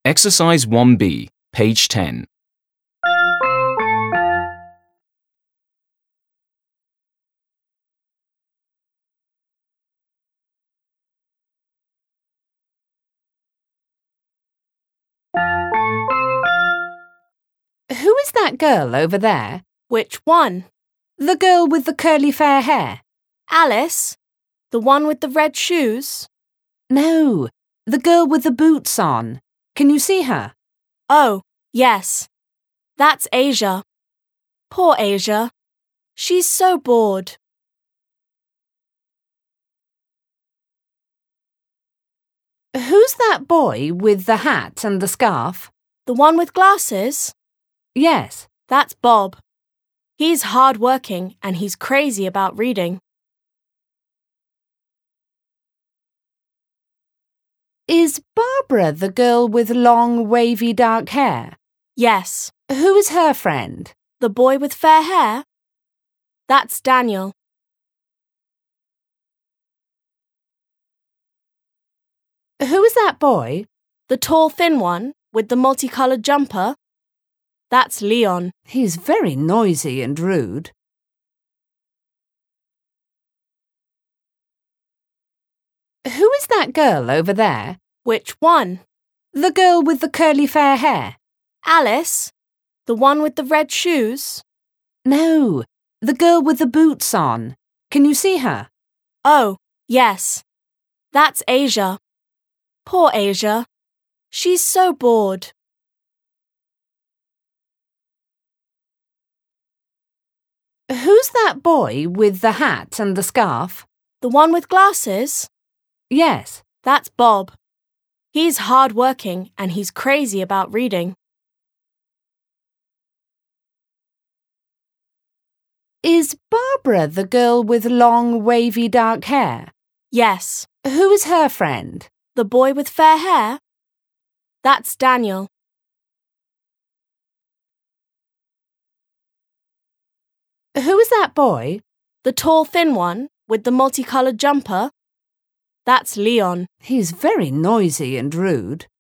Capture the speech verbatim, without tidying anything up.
Exercise one B, page ten. Who is that girl over there? Which one? The girl with the curly fair hair? Alice? The one with the red shoes? No, the girl with the boots on. Can you see her? Oh, yes. That's Asia. Poor Asia. She's so bored. Who's that boy with the hat and the scarf? The one with glasses? Yes. That's Bob. He's hard-working and he's crazy about reading. Is Barbara the girl with long, wavy, dark hair? Yes. Who is her friend? The boy with fair hair? That's Daniel. Who is that boy? The tall, thin one with the multicolored jumper? That's Leon. He's very noisy and rude. Who is that girl over there? Which one? The girl with the curly fair hair? Alice? The one with the red shoes? No, the girl with the boots on. Can you see her? Oh, yes. That's Asia. Poor Asia. She's so bored. Who's that boy with the hat and the scarf? The one with glasses? Yes. That's Bob. He's hard-working and he's crazy about reading. Is Barbara the girl with long, wavy, dark hair? Yes. Who is her friend? The boy with fair hair? That's Daniel. Who is that boy? The tall, thin one with the multicolored jumper? That's Leon. He's very noisy and rude.